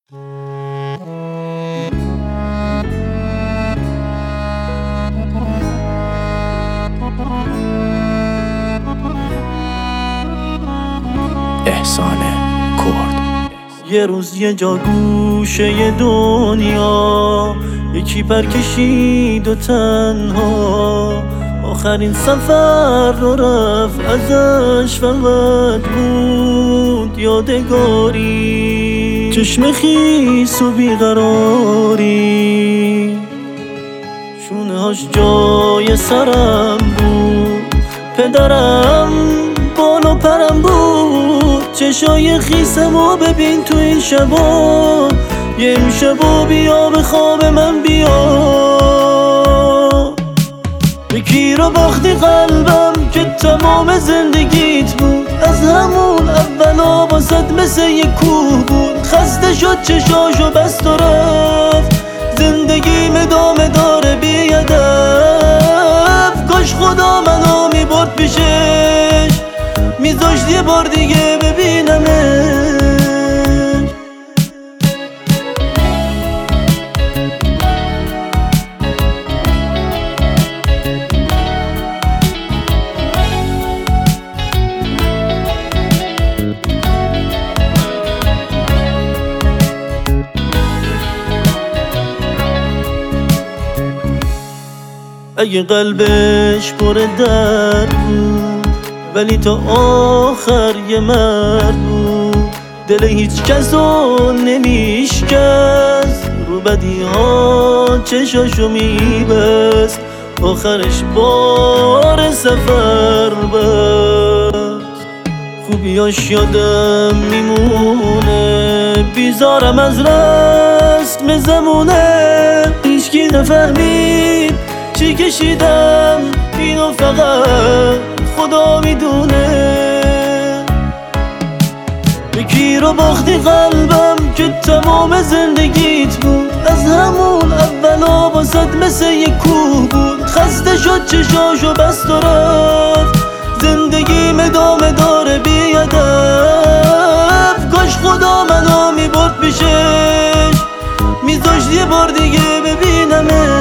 احسان کرد. یه روز یه جا گوشه دنیا یکی پر کشید و تنها آخرین سفر رو رفت ازش فقط بود یادگاری، چشم خیس و بیقراری، شونه هاش جای سرم بود، پدرم بال و پرم بود، چشای خیسم و ببین تو این شبا، یه شبا بیا به خواب من بیا. یکی رو باختی قلبم که تمام زندگیت بود، از همون اولا واسد مثل یه کوه بود، خسته شد چشاشو بست و رفت، زندگیم ادامه داره بی هدف، کاش خدا منو میبرد پیشش، میذاشت یه بار دیگه ببینمه. اگه قلبش پر درد بود ولی تا آخر یه مرد بود، دل هیچ کس رو نمیشکست، رو بدی ها چشاشو میبست، آخرش بار سفر بست. خوبیاش یادم میمونه، بیزارم از رسم زمونه، هیچکی نفهمید چی کشیدم، اینو فقط خدا میدونه. یکی رو باختی قلبم که تمام زندگیت بود، از همون اولا واسد مثل یه کوه بود، خسته شد چشاشو بست و رفت، زندگیم ادامه داره بی هدف، کاش خدا منو میبرد پیشش، میذاشت یه بار دیگه ببینمه.